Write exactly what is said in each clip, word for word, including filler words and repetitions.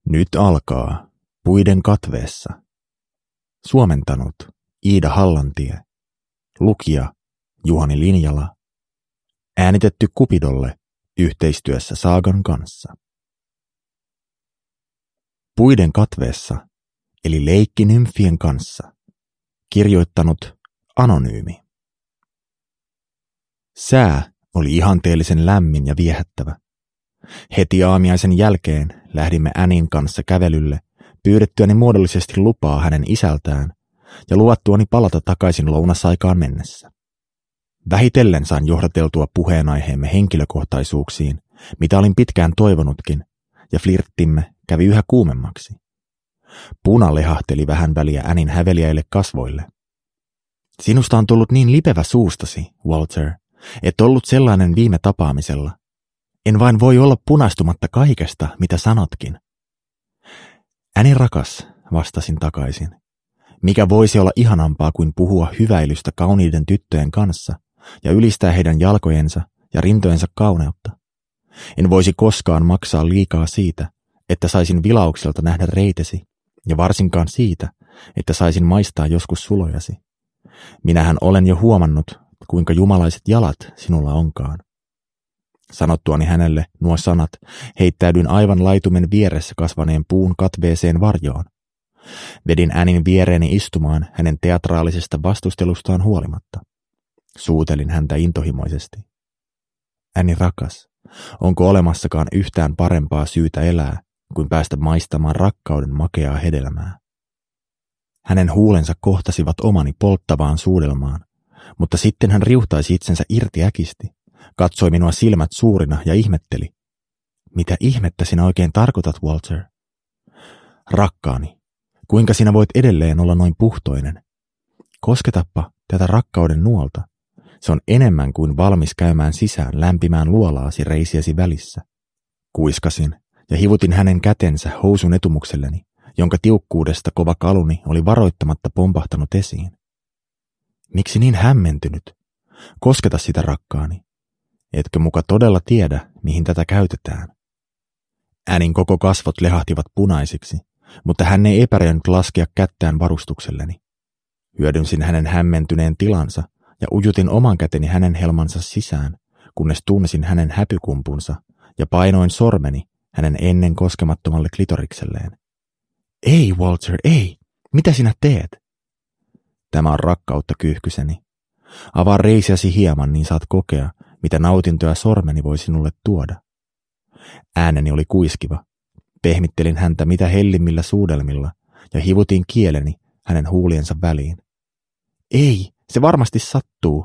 Nyt alkaa Puiden katveessa. Suomentanut Iida Hallantie. Lukija Juhani Linjala. Äänitetty Kupidolle yhteistyössä Saagan kanssa. Puiden katveessa, eli leikki nymfien kanssa. Kirjoittanut Anonyymi. Sää oli ihanteellisen lämmin ja viehättävä. Heti aamiaisen jälkeen lähdimme Annin kanssa kävelylle, pyydettyäni muodollisesti lupaa hänen isältään ja luvattuani palata takaisin lounasaikaan mennessä. Vähitellen sain johdateltua puheenaiheemme henkilökohtaisuuksiin, mitä olin pitkään toivonutkin, ja flirttimme kävi yhä kuumemmaksi. Puna lehahteli vähän väliä Annin häveliäille kasvoille. Sinusta on tullut niin lipevä suustasi, Walter, et ollut sellainen viime tapaamisella. En vain voi olla punaistumatta kaikesta, mitä sanotkin. Annie rakas, vastasin takaisin. Mikä voisi olla ihanampaa kuin puhua hyväilystä kauniiden tyttöjen kanssa ja ylistää heidän jalkojensa ja rintojensa kauneutta. En voisi koskaan maksaa liikaa siitä, että saisin vilaukselta nähdä reitesi, ja varsinkaan siitä, että saisin maistaa joskus sulojasi. Minähän olen jo huomannut, kuinka jumalaiset jalat sinulla onkaan. Sanottuani hänelle nuo sanat, heittäydyin aivan laitumen vieressä kasvaneen puun katveeseen varjoon. Vedin Annin viereeni istumaan hänen teatraalisesta vastustelustaan huolimatta. Suutelin häntä intohimoisesti. Annie rakas, onko olemassakaan yhtään parempaa syytä elää, kuin päästä maistamaan rakkauden makeaa hedelmää? Hänen huulensa kohtasivat omani polttavaan suudelmaan, mutta sitten hän riuhtaisi itsensä irti äkisti. Katsoi minua silmät suurina ja ihmetteli. Mitä ihmettä sinä oikein tarkoitat, Walter? Rakkaani, kuinka sinä voit edelleen olla noin puhtoinen? Kosketappa tätä rakkauden nuolta. Se on enemmän kuin valmis käymään sisään lämpimään luolaasi reisiesi välissä. Kuiskasin ja hivutin hänen kätensä housun etumukselleni, jonka tiukkuudesta kova kaluni oli varoittamatta pompahtanut esiin. Miksi niin hämmentynyt? Kosketa sitä, rakkaani. Etkö muka todella tiedä, mihin tätä käytetään? Annin koko kasvot lehahtivat punaisiksi, mutta hän ei epäröinyt laskea kättään varustukselleni. Hyödynsin hänen hämmentyneen tilansa ja ujutin oman käteni hänen helmansa sisään, kunnes tunsin hänen häpykumpunsa ja painoin sormeni hänen ennen koskemattomalle klitorikselleen. Ei, Walter, ei! Mitä sinä teet? Tämä on rakkautta, kyyhkyseni. Avaa reisiäsi hieman, niin saat kokea, mitä nautintoja sormeni voi sinulle tuoda. Ääneni oli kuiskiva. Pehmittelin häntä mitä hellimmillä suudelmilla ja hivutin kieleni hänen huuliensa väliin. Ei, se varmasti sattuu.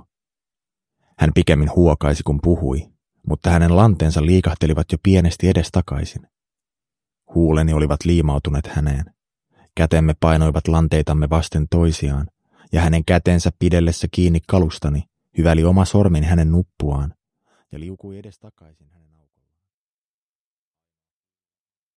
Hän pikemmin huokaisi kun puhui, mutta hänen lanteensa liikahtelivat jo pienesti edestakaisin. Huuleni olivat liimautuneet häneen. Kätemme painoivat lanteitamme vasten toisiaan, ja hänen kätensä pidellessä kiinni kalustani hyväli oma sormin hänen nuppuaan ja liukui edestakaisin hänen